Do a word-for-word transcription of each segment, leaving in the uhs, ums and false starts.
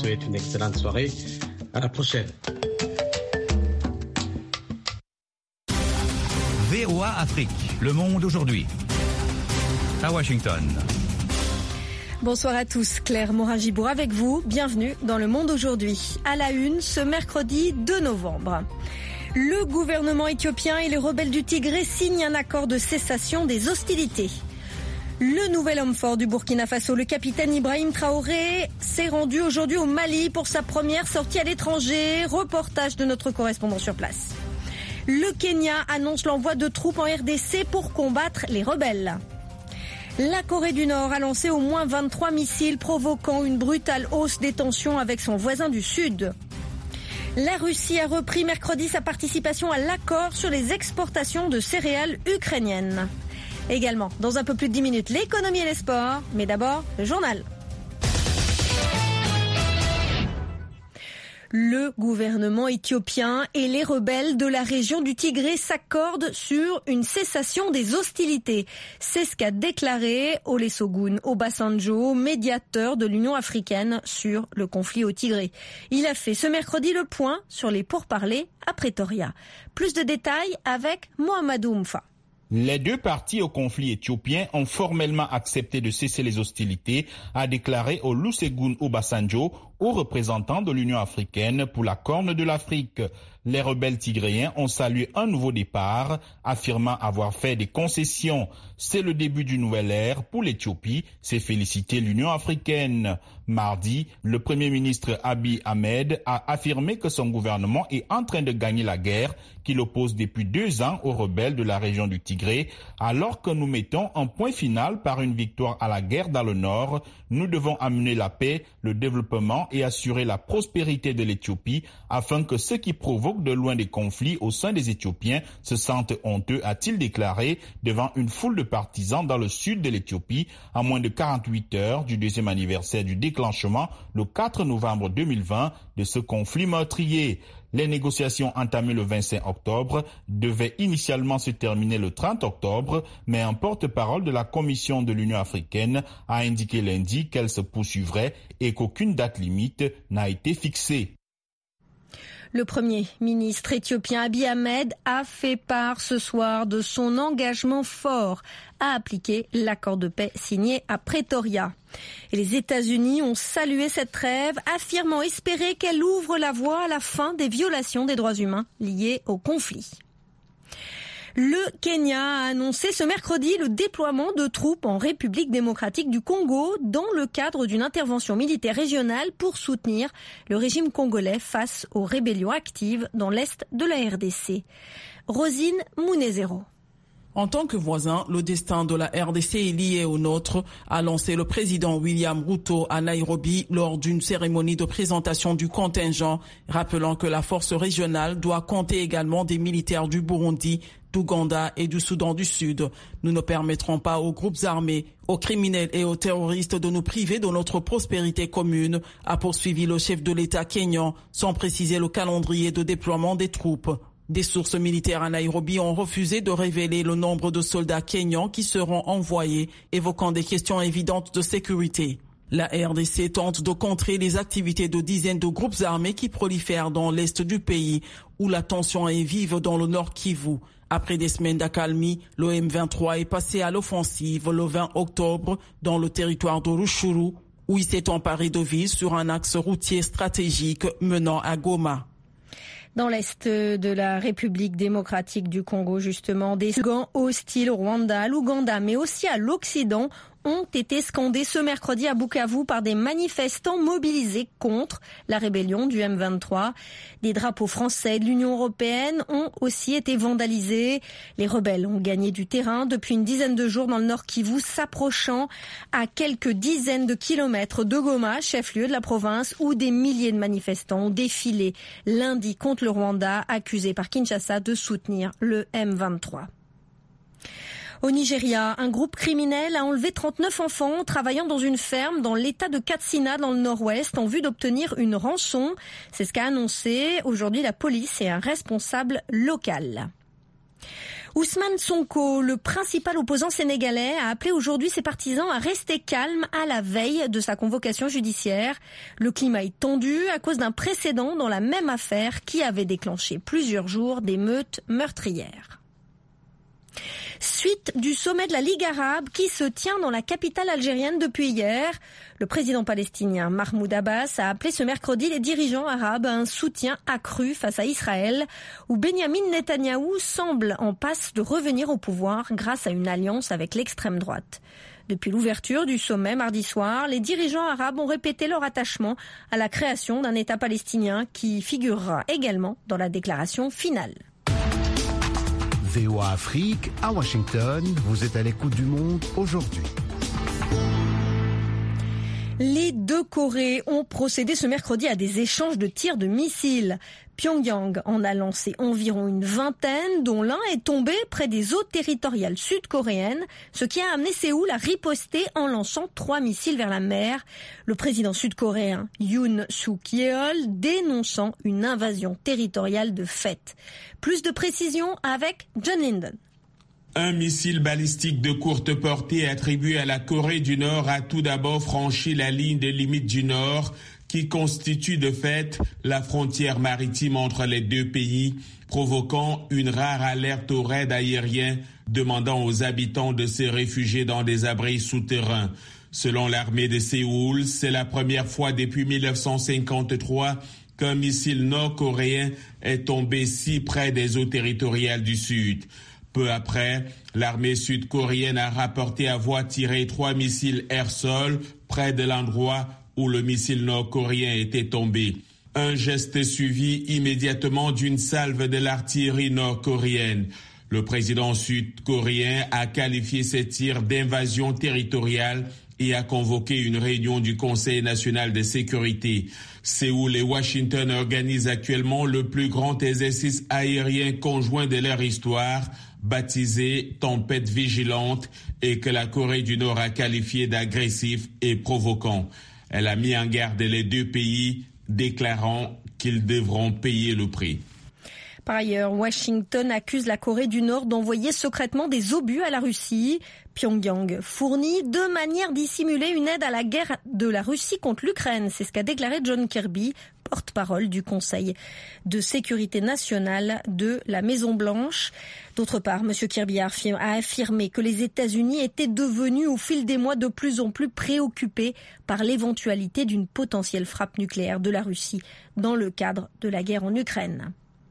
souhaite une excellente soirée. À la prochaine. V O A Afrique, Le Monde aujourd'hui. À Washington. Bonsoir à tous, Claire Morin-Gibour avec vous. Bienvenue dans Le Monde aujourd'hui. À la une, ce mercredi deux novembre. Le gouvernement éthiopien et les rebelles du Tigré signent un accord de cessation des hostilités. Le nouvel homme fort du Burkina Faso, le capitaine Ibrahim Traoré, s'est rendu aujourd'hui au Mali pour sa première sortie à l'étranger. Reportage de notre correspondant sur place. Le Kenya annonce l'envoi de troupes en R D C pour combattre les rebelles. La Corée du Nord a lancé au moins vingt-trois missiles provoquant une brutale hausse des tensions avec son voisin du Sud. La Russie a repris mercredi sa participation à l'accord sur les exportations de céréales ukrainiennes. Également, dans un peu plus de dix minutes, l'économie et les sports. Mais d'abord, le journal. Le gouvernement éthiopien et les rebelles de la région du Tigré s'accordent sur une cessation des hostilités. C'est ce qu'a déclaré Olusegun Obasanjo, médiateur de l'Union africaine sur le conflit au Tigré. Il a fait ce mercredi le point sur les pourparlers à Pretoria. Plus de détails avec Mohamedou Mfa. Les deux parties au conflit éthiopien ont formellement accepté de cesser les hostilités, a déclaré Olusegun Obasanjo, haut représentant de l'Union africaine pour la Corne de l'Afrique. Les rebelles tigréens ont salué un nouveau départ, affirmant avoir fait des concessions. C'est le début d'une nouvelle ère pour l'Éthiopie, s'est félicité l'Union africaine. Mardi, le Premier ministre Abiy Ahmed a affirmé que son gouvernement est en train de gagner la guerre qu'il oppose depuis deux ans aux rebelles de la région du Tigré. Alors que nous mettons un point final par une victoire à la guerre dans le nord, nous devons amener la paix, le développement et assurer la prospérité de l'Éthiopie afin que ceux qui provoquent de loin des conflits au sein des Éthiopiens se sentent honteux, a-t-il déclaré devant une foule de partisans dans le sud de l'Éthiopie à moins de quarante-huit heures du deuxième anniversaire du déclenchement le quatre novembre deux mille vingt de ce conflit meurtrier. Les négociations entamées le vingt-cinq octobre devaient initialement se terminer le trente octobre, mais un porte-parole de la Commission de l'Union africaine a indiqué lundi qu'elle se poursuivrait et qu'aucune date limite n'a été fixée. Le Premier ministre éthiopien Abiy Ahmed a fait part ce soir de son engagement fort à appliquer l'accord de paix signé à Pretoria. Et les États-Unis ont salué cette trêve, affirmant espérer qu'elle ouvre la voie à la fin des violations des droits humains liées au conflit. Le Kenya a annoncé ce mercredi le déploiement de troupes en République démocratique du Congo dans le cadre d'une intervention militaire régionale pour soutenir le régime congolais face aux rébellions actives dans l'est de la R D C. Rosine Mounezero. En tant que voisin, le destin de la R D C est lié au nôtre, a lancé le président William Ruto à Nairobi lors d'une cérémonie de présentation du contingent, rappelant que la force régionale doit compter également des militaires du Burundi, d'Ouganda et du Soudan du Sud. Nous ne permettrons pas aux groupes armés, aux criminels et aux terroristes de nous priver de notre prospérité commune, a poursuivi le chef de l'État kényan, sans préciser le calendrier de déploiement des troupes. Des sources militaires à Nairobi ont refusé de révéler le nombre de soldats kenyans qui seront envoyés, évoquant des questions évidentes de sécurité. La R D C tente de contrer les activités de dizaines de groupes armés qui prolifèrent dans l'est du pays, où la tension est vive dans le nord Kivu. Après des semaines d'accalmie, le M vingt-trois est passé à l'offensive le vingt octobre dans le territoire de Rutshuru, où il s'est emparé de villes sur un axe routier stratégique menant à Goma. Dans l'est de la République démocratique du Congo, justement, des slogans hostiles au Rwanda, à l'Ouganda, mais aussi à l'Occident, ont été scandés ce mercredi à Bukavu par des manifestants mobilisés contre la rébellion du M vingt-trois. Des drapeaux français et de l'Union européenne ont aussi été vandalisés. Les rebelles ont gagné du terrain depuis une dizaine de jours dans le nord Kivu, s'approchant à quelques dizaines de kilomètres de Goma, chef-lieu de la province, où des milliers de manifestants ont défilé lundi contre le Rwanda, accusé par Kinshasa de soutenir le M vingt-trois. Au Nigeria, un groupe criminel a enlevé trente-neuf enfants travaillant dans une ferme dans l'état de Katsina dans le nord-ouest en vue d'obtenir une rançon. C'est ce qu'a annoncé aujourd'hui la police et un responsable local. Ousmane Sonko, le principal opposant sénégalais, a appelé aujourd'hui ses partisans à rester calmes à la veille de sa convocation judiciaire. Le climat est tendu à cause d'un précédent dans la même affaire qui avait déclenché plusieurs jours d'émeutes meurtrières. Suite du sommet de la Ligue arabe qui se tient dans la capitale algérienne depuis hier. Le président palestinien Mahmoud Abbas a appelé ce mercredi les dirigeants arabes à un soutien accru face à Israël, où Benyamin Netanyahou semble en passe de revenir au pouvoir grâce à une alliance avec l'extrême droite. Depuis l'ouverture du sommet mardi soir, les dirigeants arabes ont répété leur attachement à la création d'un État palestinien qui figurera également dans la déclaration finale. V O A Afrique, à Washington, vous êtes à l'écoute du monde aujourd'hui. Les deux Corées ont procédé ce mercredi à des échanges de tirs de missiles. Pyongyang en a lancé environ une vingtaine, dont l'un est tombé près des eaux territoriales sud-coréennes, ce qui a amené Séoul à riposter en lançant trois missiles vers la mer. Le président sud-coréen Yoon Suk-yeol dénonçant une invasion territoriale de fait. Plus de précisions avec John Linden. Un missile balistique de courte portée attribué à la Corée du Nord a tout d'abord franchi la ligne des limites du Nord, qui constitue de fait la frontière maritime entre les deux pays, provoquant une rare alerte au raid aérien, demandant aux habitants de se réfugier dans des abris souterrains. Selon l'armée de Séoul, c'est la première fois depuis mille neuf cent cinquante-trois qu'un missile nord-coréen est tombé si près des eaux territoriales du Sud. Peu après, l'armée sud-coréenne a rapporté avoir tiré trois missiles air-sol près de l'endroit où le missile nord-coréen était tombé. Un geste suivi immédiatement d'une salve de l'artillerie nord-coréenne. Le président sud-coréen a qualifié ces tirs d'invasion territoriale et a convoqué une réunion du Conseil national de sécurité. Séoul et Washington organisent actuellement le plus grand exercice aérien conjoint de leur histoire, baptisé Tempête vigilante, et que la Corée du Nord a qualifié d'agressif et provoquant. Elle a mis en garde les deux pays, déclarant qu'ils devront payer le prix. Par ailleurs, Washington accuse la Corée du Nord d'envoyer secrètement des obus à la Russie. Pyongyang fournit de manière dissimulée une aide à la guerre de la Russie contre l'Ukraine. C'est ce qu'a déclaré John Kirby, porte-parole du Conseil de sécurité nationale de la Maison-Blanche. D'autre part, M. Kirby a affirmé que les États-Unis étaient devenus au fil des mois de plus en plus préoccupés par l'éventualité d'une potentielle frappe nucléaire de la Russie dans le cadre de la guerre en Ukraine.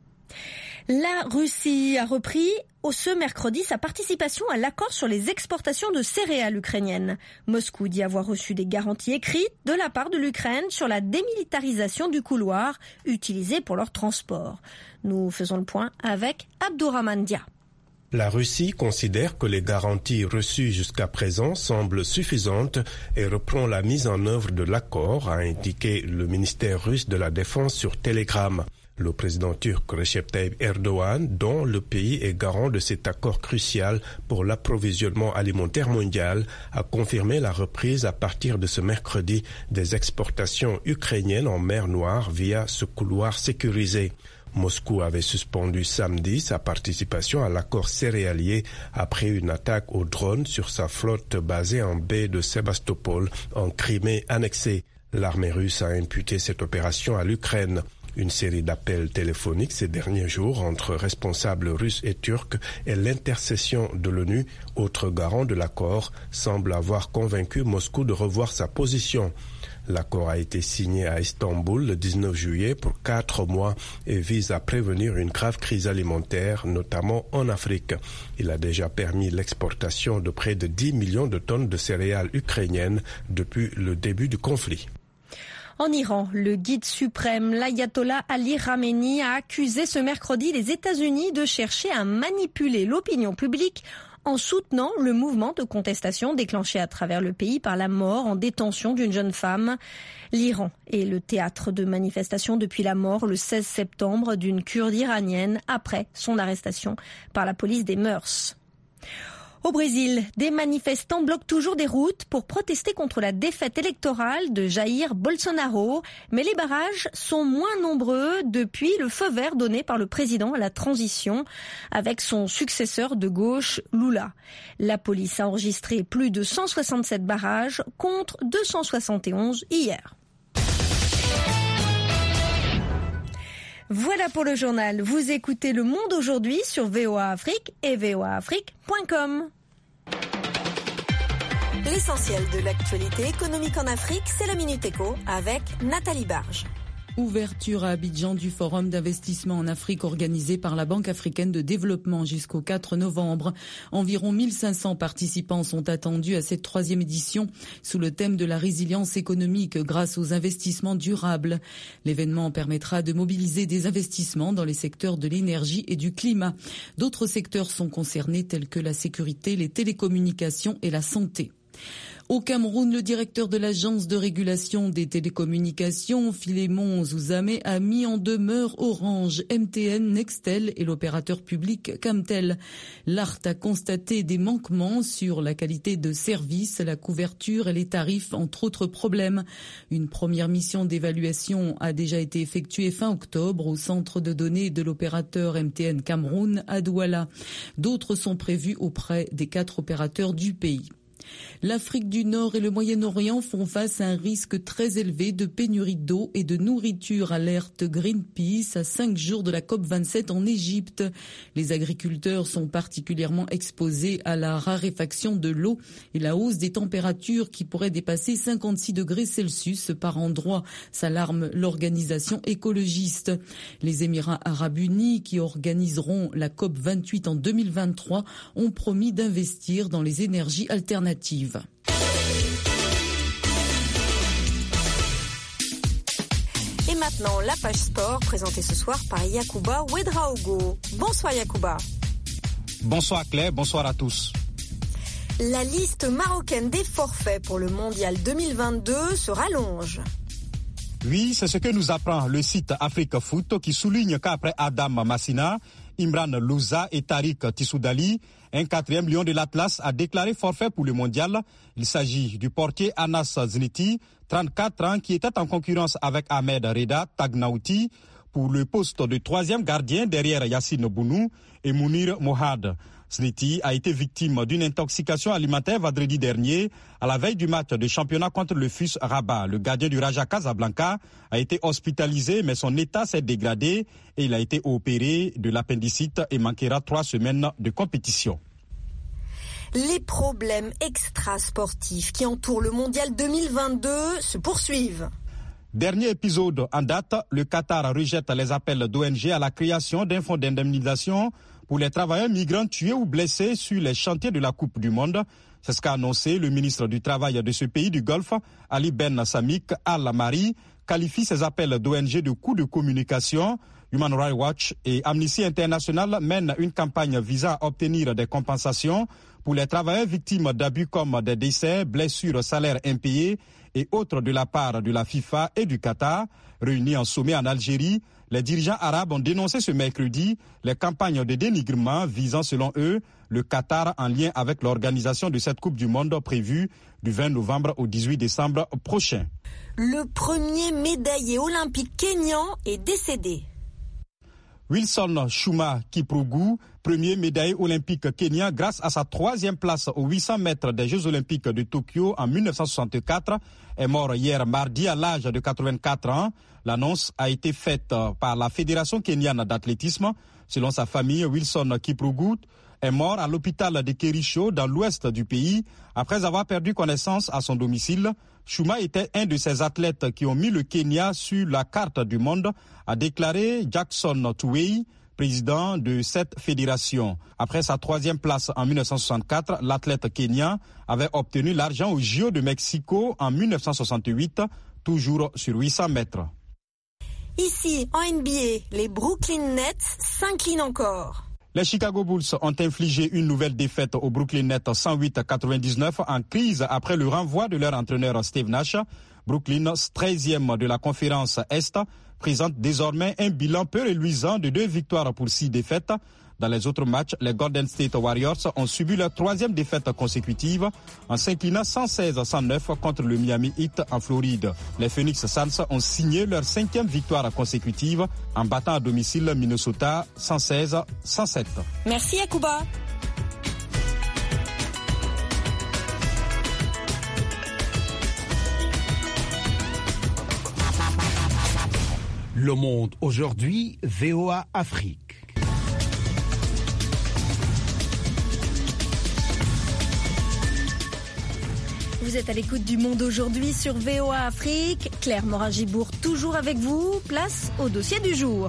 La Russie a repris ce mercredi sa participation à l'accord sur les exportations de céréales ukrainiennes. Moscou dit avoir reçu des garanties écrites de la part de l'Ukraine sur la démilitarisation du couloir utilisé pour leur transport. Nous faisons le point avec Abdourahmane Dia. La Russie considère que les garanties reçues jusqu'à présent semblent suffisantes et reprend la mise en œuvre de l'accord, a indiqué le ministère russe de la Défense sur Telegram. Le président turc Recep Tayyip Erdogan, dont le pays est garant de cet accord crucial pour l'approvisionnement alimentaire mondial, a confirmé la reprise à partir de ce mercredi des exportations ukrainiennes en mer Noire via ce couloir sécurisé. Moscou avait suspendu samedi sa participation à l'accord céréalier après une attaque au drone sur sa flotte basée en baie de Sébastopol, en Crimée annexée. L'armée russe a imputé cette opération à l'Ukraine. Une série d'appels téléphoniques ces derniers jours entre responsables russes et turcs et l'intercession de l'ONU, autre garant de l'accord, semble avoir convaincu Moscou de revoir sa position. L'accord a été signé à Istanbul le dix-neuf juillet pour quatre mois et vise à prévenir une grave crise alimentaire, notamment en Afrique. Il a déjà permis l'exportation de près de dix millions de tonnes de céréales ukrainiennes depuis le début du conflit. En Iran, le guide suprême, l'ayatollah Ali Khamenei, a accusé ce mercredi les États-Unis de chercher à manipuler l'opinion publique en soutenant le mouvement de contestation déclenché à travers le pays par la mort en détention d'une jeune femme. L'Iran est le théâtre de manifestations depuis la mort le seize septembre d'une Kurde iranienne après son arrestation par la police des mœurs. Au Brésil, des manifestants bloquent toujours des routes pour protester contre la défaite électorale de Jair Bolsonaro. Mais les barrages sont moins nombreux depuis le feu vert donné par le président à la transition avec son successeur de gauche, Lula. La police a enregistré plus de cent soixante-sept barrages contre deux cent soixante et onze hier. Voilà pour le journal. Vous écoutez Le Monde aujourd'hui sur V O A Afrique et v o a afrique point com. L'essentiel de l'actualité économique en Afrique, c'est la Minute Éco avec Nathalie Barge. Ouverture à Abidjan du forum d'investissement en Afrique organisé par la Banque africaine de développement jusqu'au quatre novembre. Environ mille cinq cents participants sont attendus à cette troisième édition sous le thème de la résilience économique grâce aux investissements durables. L'événement permettra de mobiliser des investissements dans les secteurs de l'énergie et du climat. D'autres secteurs sont concernés tels que la sécurité, les télécommunications et la santé. Au Cameroun, le directeur de l'agence de régulation des télécommunications, Philémon Zouzamé, a mis en demeure Orange, M T N, Nextel et l'opérateur public Camtel. L'A R T a constaté des manquements sur la qualité de service, la couverture et les tarifs, entre autres problèmes. Une première mission d'évaluation a déjà été effectuée fin octobre au centre de données de l'opérateur M T N Cameroun à Douala. D'autres sont prévues auprès des quatre opérateurs du pays. L'Afrique du Nord et le Moyen-Orient font face à un risque très élevé de pénurie d'eau et de nourriture, alerte Greenpeace à cinq jours de la COP vingt-sept en Égypte. Les agriculteurs sont particulièrement exposés à la raréfaction de l'eau et la hausse des températures qui pourrait dépasser cinquante-six degrés Celsius par endroit, s'alarme l'organisation écologiste. Les Émirats arabes unis, qui organiseront la COP vingt-huit en deux mille vingt-trois, ont promis d'investir dans les énergies alternatives. Et maintenant, la page sport, présentée ce soir par Yacouba Ouedraogo. Bonsoir Yacouba. Bonsoir Claire, bonsoir à tous. La liste marocaine des forfaits pour le mondial deux mille vingt-deux se rallonge. Oui, c'est ce que nous apprend le site Afrique Foot qui souligne qu'après Adam Massina, Imran Louza et Tariq Tissoudali, un quatrième lion de l'Atlas a déclaré forfait pour le mondial. Il s'agit du portier Anas Zniti, trente-quatre ans, qui était en concurrence avec Ahmed Reda Tagnauti pour le poste de troisième gardien derrière Yassine Bounou et Mounir Mohad. Zniti a été victime d'une intoxication alimentaire vendredi dernier à la veille du match de championnat contre le F U S Rabat. Le gardien du Raja Casablanca a été hospitalisé mais son état s'est dégradé et il a été opéré de l'appendicite et manquera trois semaines de compétition. Les problèmes extrasportifs qui entourent le mondial deux mille vingt-deux se poursuivent. Dernier épisode en date, le Qatar rejette les appels d'O N G à la création d'un fonds d'indemnisation pour les travailleurs migrants tués ou blessés sur les chantiers de la Coupe du Monde. C'est ce qu'a annoncé le ministre du Travail de ce pays du Golfe, Ali Ben Samik Al-Mari, qualifie ces appels d'O N G de coups de communication. Human Rights Watch et Amnesty International mènent une campagne visant à obtenir des compensations pour les travailleurs victimes d'abus comme des décès, blessures, salaires impayés et autres de la part de la FIFA et du Qatar. Réunis en sommet en Algérie, les dirigeants arabes ont dénoncé ce mercredi les campagnes de dénigrement visant, selon eux, le Qatar en lien avec l'organisation de cette Coupe du Monde prévue du vingt novembre au dix-huit décembre prochain. Le premier médaillé olympique kényan est décédé. Wilson Chuma Kiprugu, premier médaillé olympique kenyan grâce à sa troisième place aux huit cents mètres des Jeux olympiques de Tokyo en mille neuf cent soixante-quatre, est mort hier mardi à l'âge de quatre-vingt-quatre ans. L'annonce a été faite par la Fédération kenyane d'athlétisme. Selon sa famille, Wilson Kiprugu est mort à l'hôpital de Kericho dans l'ouest du pays après avoir perdu connaissance à son domicile. Chuma était un de ces athlètes qui ont mis le Kenya sur la carte du monde, a déclaré Jackson Tuwei, président de cette fédération. Après sa troisième place en mille neuf cent soixante-quatre, l'athlète kenyan avait obtenu l'argent aux J O de Mexico en mille neuf cent soixante-huit, toujours sur huit cents mètres. Ici, en N B A, les Brooklyn Nets s'inclinent encore. Les Chicago Bulls ont infligé une nouvelle défaite aux Brooklyn Nets cent huit à quatre-vingt-dix-neuf en crise après le renvoi de leur entraîneur Steve Nash. Brooklyn, treizième de la conférence Est, présente désormais un bilan peu reluisant de deux victoires pour six défaites. Dans les autres matchs, les Golden State Warriors ont subi leur troisième défaite consécutive en s'inclinant cent seize à cent neuf contre le Miami Heat en Floride. Les Phoenix Suns ont signé leur cinquième victoire consécutive en battant à domicile Minnesota cent seize à cent sept. Merci Yacouba. Le Monde aujourd'hui, V O A Afrique. Vous êtes à l'écoute du Monde aujourd'hui sur V O A Afrique. Claire Morin-Gibourg toujours avec vous. Place au dossier du jour.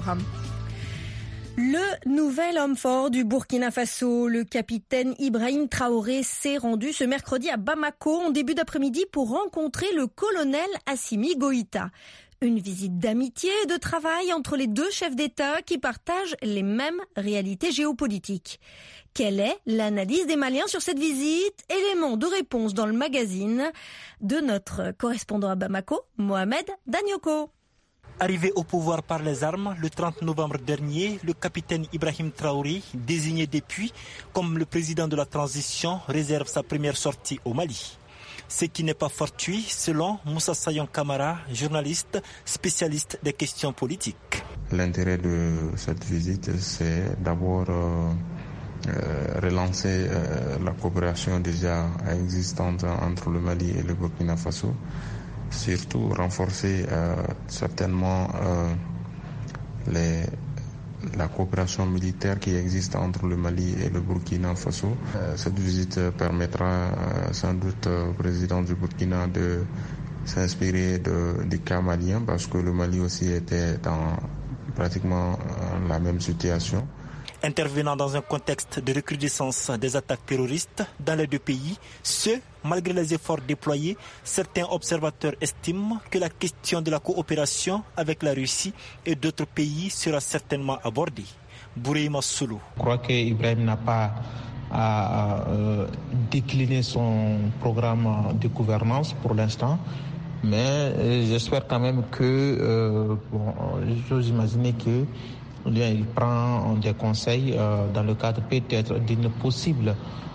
Le nouvel homme fort du Burkina Faso, le capitaine Ibrahim Traoré, s'est rendu ce mercredi à Bamako en début d'après-midi pour rencontrer le colonel Assimi Goïta. Une visite d'amitié et de travail entre les deux chefs d'État qui partagent les mêmes réalités géopolitiques. Quelle est l'analyse des Maliens sur cette visite? Élément de réponse dans le magazine de notre correspondant à Bamako, Mohamed Danyoko. Arrivé au pouvoir par les armes le trente novembre dernier, le capitaine Ibrahim Traoré, désigné depuis comme le président de la transition, réserve sa première sortie au Mali. Ce qui n'est pas fortuit, selon Moussa Sayon Kamara, journaliste spécialiste des questions politiques. L'intérêt de cette visite, c'est d'abord euh, euh, relancer euh, la coopération déjà existante entre le Mali et le Burkina Faso, surtout renforcer euh, certainement euh, les la coopération militaire qui existe entre le Mali et le Burkina Faso. Euh, cette visite permettra euh, sans doute au président du Burkina de s'inspirer de, du cas malien parce que le Mali aussi était dans pratiquement euh, la même situation. Intervenant dans un contexte de recrudescence des attaques terroristes dans les deux pays, ce, malgré les efforts déployés, certains observateurs estiment que la question de la coopération avec la Russie et d'autres pays sera certainement abordée. Bourema Solo. Je crois qu'Ibrahim n'a pas à euh, décliner son programme de gouvernance pour l'instant. Mais euh, j'espère quand même que, euh, bon, j'ose imaginer que il prend des conseils euh, dans le cadre peut-être d'une possible,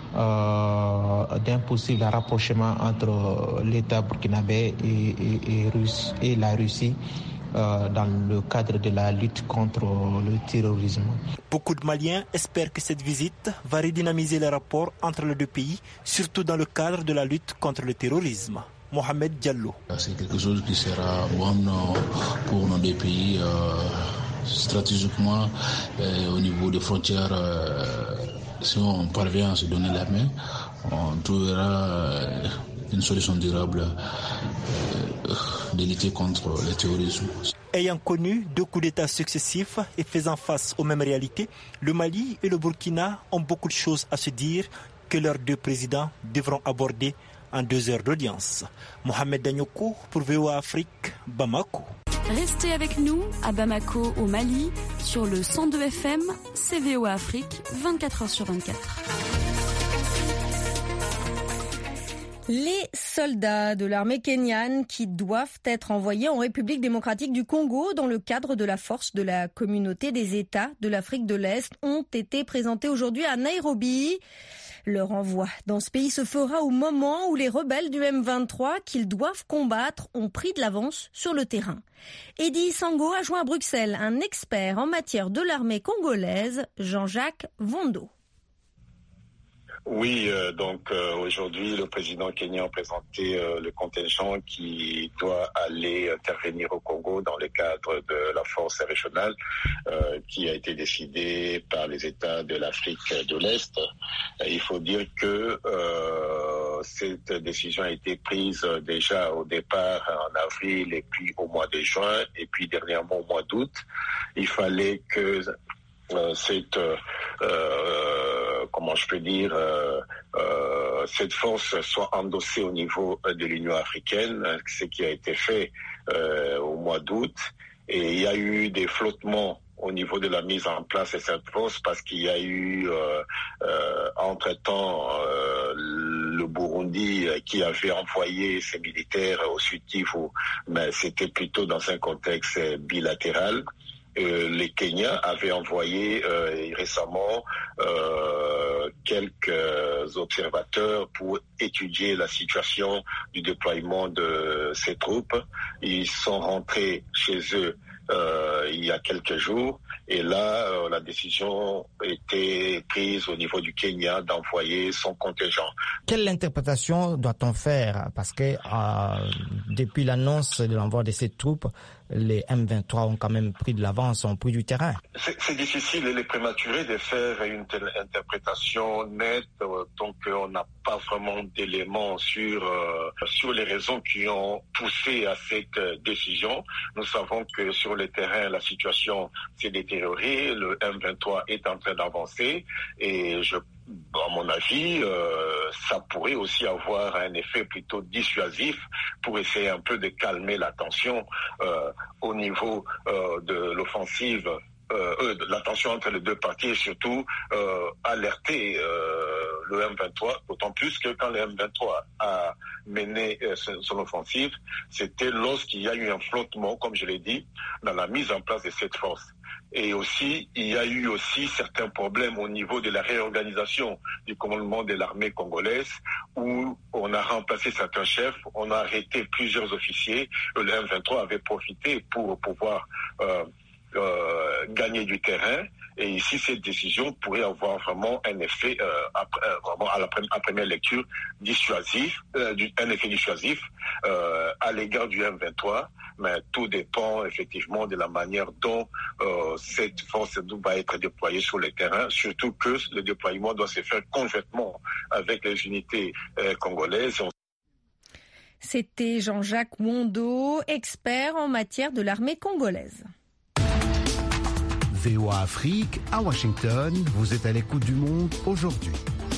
euh, d'un possible rapprochement entre l'État burkinabé et, et, et, Russe, et la Russie euh, dans le cadre de la lutte contre le terrorisme. Beaucoup de Maliens espèrent que cette visite va redynamiser les rapports entre les deux pays, surtout dans le cadre de la lutte contre le terrorisme. Mohamed Diallo. C'est quelque chose qui sera bon pour nos deux pays. Euh... Stratégiquement, euh, au niveau des frontières, euh, si on parvient à se donner la main, on trouvera euh, une solution durable euh, de lutter contre le terrorisme. Ayant connu deux coups d'État successifs et faisant face aux mêmes réalités, le Mali et le Burkina ont beaucoup de choses à se dire que leurs deux présidents devront aborder en deux heures d'audience. Mohamed Danyoko pour V O A Afrique, Bamako. Restez avec nous à Bamako au Mali sur le cent deux F M, C V O A Afrique, vingt-quatre heures sur vingt-quatre. Les soldats de l'armée kenyane qui doivent être envoyés en République démocratique du Congo dans le cadre de la force de la communauté des États de l'Afrique de l'Est ont été présentés aujourd'hui à Nairobi. Leur envoi dans ce pays se fera au moment où les rebelles du M vingt-trois qu'ils doivent combattre ont pris de l'avance sur le terrain. Eddie Sango a joint à Bruxelles un expert en matière de l'armée congolaise, Jean-Jacques Vondo. Oui, euh, donc euh, aujourd'hui, le président kenyan a présenté euh, le contingent qui doit aller intervenir au Congo dans le cadre de la force régionale euh, qui a été décidée par les États de l'Afrique de l'Est. Il faut dire que euh, cette décision a été prise déjà au départ en avril et puis au mois de juin et puis dernièrement au mois d'août. Il fallait que euh, cette euh, comment je peux dire, euh, euh, cette force soit endossée au niveau de l'Union africaine, ce qui a été fait euh, au mois d'août. Et il y a eu des flottements au niveau de la mise en place de cette force parce qu'il y a eu, euh, euh, entre-temps, euh, le Burundi qui avait envoyé ses militaires au Sud Kivu, mais c'était plutôt dans un contexte bilatéral. Euh, les Kenyans avaient envoyé euh, récemment euh, quelques observateurs pour étudier la situation du déploiement de ces troupes. Ils sont rentrés chez eux euh, il y a quelques jours et là, euh, la décision était prise au niveau du Kenya d'envoyer son contingent. Quelle interprétation doit-on faire? Parce que euh, depuis l'annonce de l'envoi de ces troupes, les M vingt-trois ont quand même pris de l'avance, ont pris du terrain. C'est, c'est difficile, il est prématuré de faire une telle interprétation nette, euh, donc euh, on n'a pas vraiment d'éléments sur euh, sur les raisons qui ont poussé à cette euh, décision. Nous savons que sur le terrain, la situation s'est détériorée, le M vingt-trois est en train d'avancer et je à mon avis, euh, ça pourrait aussi avoir un effet plutôt dissuasif pour essayer un peu de calmer la tension euh, au niveau euh, de l'offensive, euh, euh, de la tension entre les deux parties et surtout euh, alerter euh, le M vingt-trois, d'autant plus que quand le M vingt-trois a mené euh, son, son offensive, c'était lorsqu'il y a eu un flottement, comme je l'ai dit, dans la mise en place de cette force. Et aussi, il y a eu aussi certains problèmes au niveau de la réorganisation du commandement de l'armée congolaise où on a remplacé certains chefs, on a arrêté plusieurs officiers. Le M vingt-trois avait profité pour pouvoir euh, euh, gagner du terrain. Et ici, cette décision pourrait avoir vraiment un effet, euh, après, euh, vraiment à la pre- à première lecture, dissuasif, euh, du, un effet dissuasif euh, à l'égard du M vingt-trois. Mais tout dépend effectivement de la manière dont euh, cette force va être déployée sur le terrain, surtout que le déploiement doit se faire conjointement avec les unités euh, congolaises. C'était Jean-Jacques Wondo, expert en matière de l'armée congolaise. V O A Afrique, à Washington, vous êtes à l'écoute du monde aujourd'hui.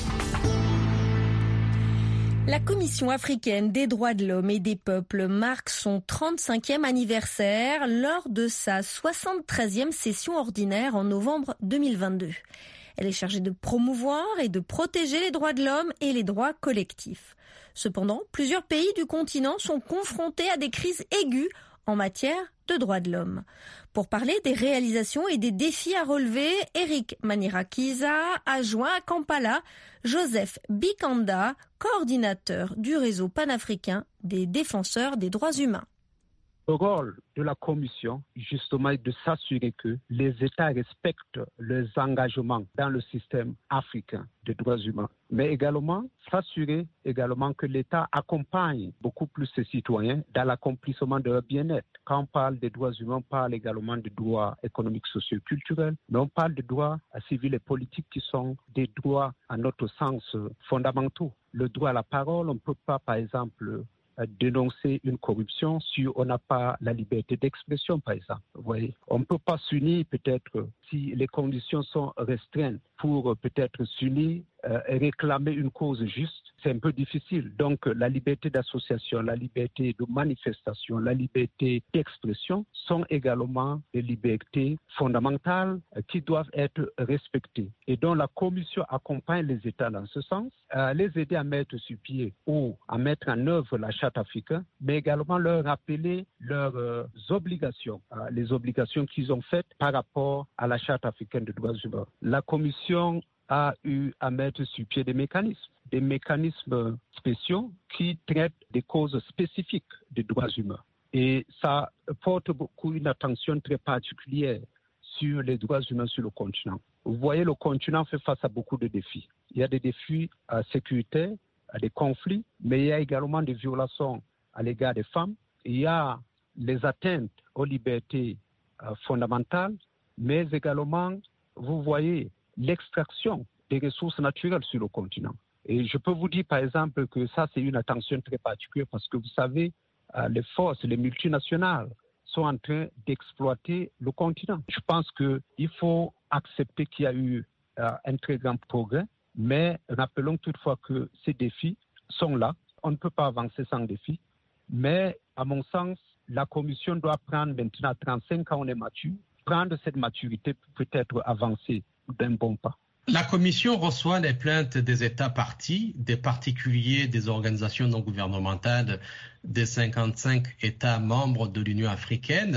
La Commission africaine des droits de l'homme et des peuples marque son trente-cinquième anniversaire lors de sa soixante-treizième session ordinaire en novembre deux mille vingt-deux. Elle est chargée de promouvoir et de protéger les droits de l'homme et les droits collectifs. Cependant, plusieurs pays du continent sont confrontés à des crises aiguës en matière de droits de l'homme. Pour parler des réalisations et des défis à relever, Eric Manirakiza a joint à Kampala Joseph Bikanda, coordinateur du réseau panafricain des défenseurs des droits humains. Le rôle de la Commission, justement, est de s'assurer que les États respectent leurs engagements dans le système africain des droits humains, mais également s'assurer également que l'État accompagne beaucoup plus ses citoyens dans l'accomplissement de leur bien-être. Quand on parle des droits humains, on parle également des droits économiques, sociaux et culturels, mais on parle de droits civils et politiques qui sont des droits, à notre sens, fondamentaux. Le droit à la parole, on ne peut pas, par exemple, dénoncer une corruption si on n'a pas la liberté d'expression, par exemple. Vous voyez, on ne peut pas s'unir peut-être si les conditions sont restreintes pour peut-être s'unir euh, et réclamer une cause juste. C'est un peu difficile. Donc la liberté d'association, la liberté de manifestation, la liberté d'expression sont également des libertés fondamentales euh, qui doivent être respectées. Et donc la Commission accompagne les États dans ce sens, euh, les aider à mettre sur pied ou à mettre en œuvre la Charte africaine, mais également leur rappeler leurs euh, obligations, euh, les obligations qu'ils ont faites par rapport à la Charte africaine des droits humains. La Commission a eu à mettre sur pied des mécanismes, des mécanismes spéciaux qui traitent des causes spécifiques des droits humains. Et ça porte beaucoup une attention très particulière sur les droits humains sur le continent. Vous voyez, le continent fait face à beaucoup de défis. Il y a des défis euh, sécuritaires, des conflits, mais il y a également des violations à l'égard des femmes. Il y a les atteintes aux libertés euh, fondamentales, mais également, vous voyez, l'extraction des ressources naturelles sur le continent. Et je peux vous dire, par exemple, que ça, c'est une attention très particulière parce que vous savez, euh, les forces, les multinationales sont en train d'exploiter le continent. Je pense qu'il faut accepter qu'il y a eu euh, un très grand progrès, mais rappelons toutefois que ces défis sont là. On ne peut pas avancer sans défis, mais à mon sens, la Commission doit prendre maintenant trente-cinq ans, on est mature, prendre cette maturité pour peut-être avancer d'un bon pas. La Commission reçoit les plaintes des États parties, des particuliers, des organisations non gouvernementales des cinquante-cinq États membres de l'Union africaine.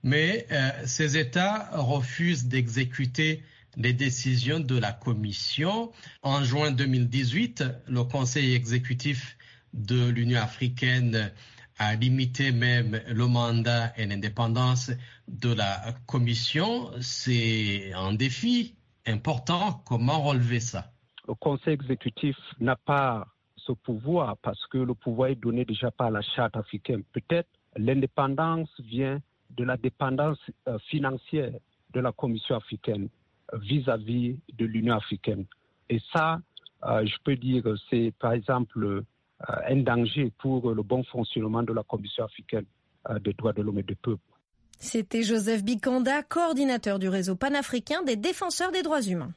Mais euh, ces États refusent d'exécuter les décisions de la Commission. En juin deux mille dix-huit, le Conseil exécutif de l'Union africaine a limité même le mandat et l'indépendance de la Commission. C'est un défi important. Comment relever ça? Le Conseil exécutif n'a pas ce pouvoir parce que le pouvoir est donné déjà par la Charte africaine. Peut-être l'indépendance vient de la dépendance euh, financière de la Commission africaine vis-à-vis de l'Union africaine. Et ça, euh, je peux dire que c'est par exemple euh, un danger pour le bon fonctionnement de la Commission africaine euh, des droits de l'homme et des peuples. C'était Joseph Bikanda, coordinateur du réseau panafricain des défenseurs des droits humains.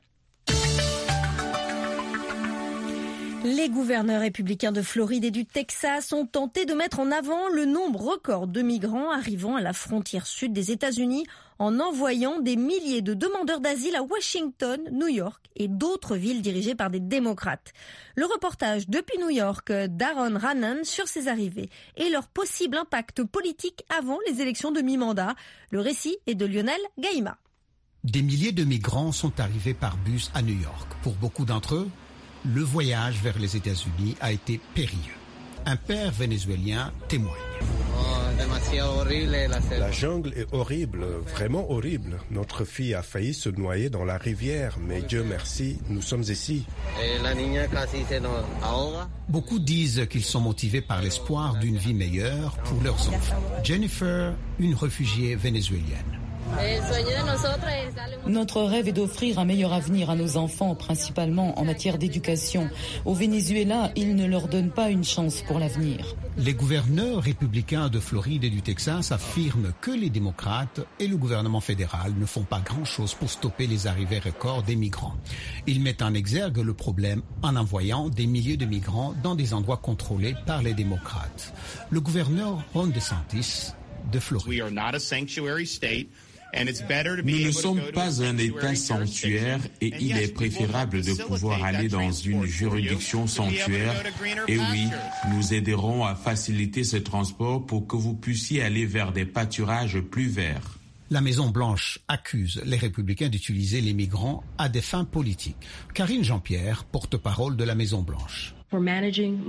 Les gouverneurs républicains de Floride et du Texas ont tenté de mettre en avant le nombre record de migrants arrivant à la frontière sud des États-Unis en envoyant des milliers de demandeurs d'asile à Washington, New York et d'autres villes dirigées par des démocrates. Le reportage depuis New York d'Aaron Rannan sur ces arrivées et leur possible impact politique avant les élections de mi-mandat. Le récit est de Lionel Gaïma. Des milliers de migrants sont arrivés par bus à New York. Pour beaucoup d'entre eux, le voyage vers les États-Unis a été périlleux. Un père vénézuélien témoigne. La jungle est horrible, vraiment horrible. Notre fille a failli se noyer dans la rivière, mais Dieu merci, nous sommes ici. Beaucoup disent qu'ils sont motivés par l'espoir d'une vie meilleure pour leurs enfants. Jennifer, une réfugiée vénézuélienne. Notre rêve est d'offrir un meilleur avenir à nos enfants, principalement en matière d'éducation. Au Venezuela, ils ne leur donnent pas une chance pour l'avenir. Les gouverneurs républicains de Floride et du Texas affirment que les démocrates et le gouvernement fédéral ne font pas grand-chose pour stopper les arrivées records des migrants. Ils mettent en exergue le problème en envoyant des milliers de migrants dans des endroits contrôlés par les démocrates. Le gouverneur Ron DeSantis de Floride. Nous ne sommes pas un État sanctuaire et il est préférable de pouvoir aller dans une juridiction sanctuaire. Et oui, nous aiderons à faciliter ce transport pour que vous puissiez aller vers des pâturages plus verts. La Maison-Blanche accuse les républicains d'utiliser les migrants à des fins politiques. Karine Jean-Pierre, porte-parole de la Maison-Blanche. Pour la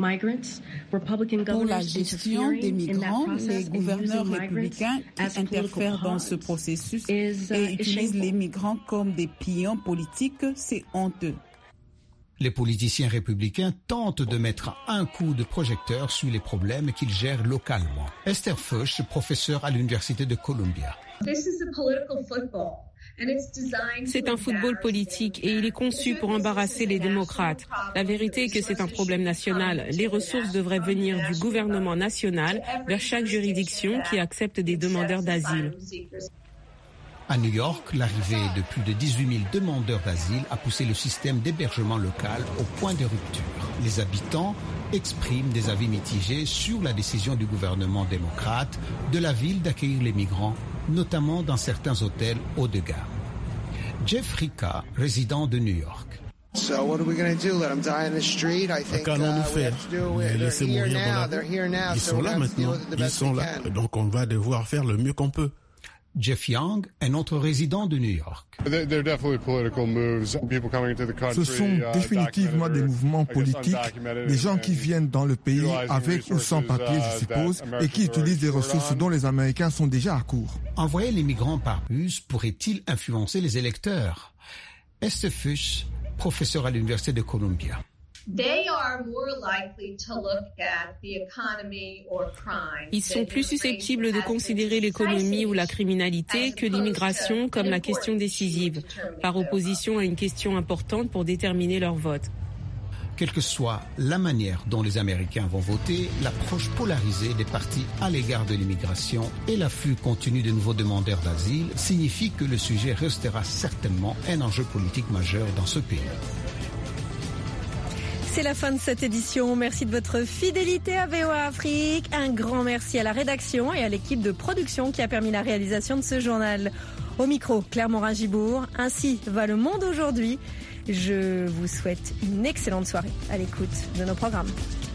gestion des migrants, les gouverneurs républicains qui interfèrent dans ce processus et utilisent les migrants comme des pions politiques, c'est honteux. Les politiciens républicains tentent de mettre un coup de projecteur sur les problèmes qu'ils gèrent localement. Esther Fuchs, professeure à l'Université de Columbia. C'est un football politique et il est conçu pour embarrasser les démocrates. La vérité est que c'est un problème national. Les ressources devraient venir du gouvernement national vers chaque juridiction qui accepte des demandeurs d'asile. À New York, l'arrivée de plus de dix-huit mille demandeurs d'asile a poussé le système d'hébergement local au point de rupture. Les habitants expriment des avis mitigés sur la décision du gouvernement démocrate de la ville d'accueillir les migrants, notamment dans certains hôtels haut de gamme. Jeff Rika, résident de New York. Qu'allons-nous faire? Les laisser mourir dans la rue? Ils sont là maintenant, ils sont là, donc on va devoir faire le mieux qu'on peut. Jeff Young, un autre résident de New York. Ce sont définitivement des mouvements politiques, des gens qui viennent dans le pays avec ou sans papier, je suppose, et qui utilisent des ressources dont les Américains sont déjà à court. Envoyer les migrants par bus pourrait-il influencer les électeurs? Esther Fuchs, professeur à l'Université de Columbia. Ils sont plus susceptibles de considérer l'économie ou la criminalité que l'immigration comme la question décisive, par opposition à une question importante pour déterminer leur vote. Quelle que soit la manière dont les Américains vont voter, l'approche polarisée des partis à l'égard de l'immigration et l'afflux continu de nouveaux demandeurs d'asile signifient que le sujet restera certainement un enjeu politique majeur dans ce pays. C'est la fin de cette édition. Merci de votre fidélité à V O A Afrique. Un grand merci à la rédaction et à l'équipe de production qui a permis la réalisation de ce journal. Au micro, Claire Morin-Gibourg. Ainsi va le monde aujourd'hui. Je vous souhaite une excellente soirée à l'écoute de nos programmes.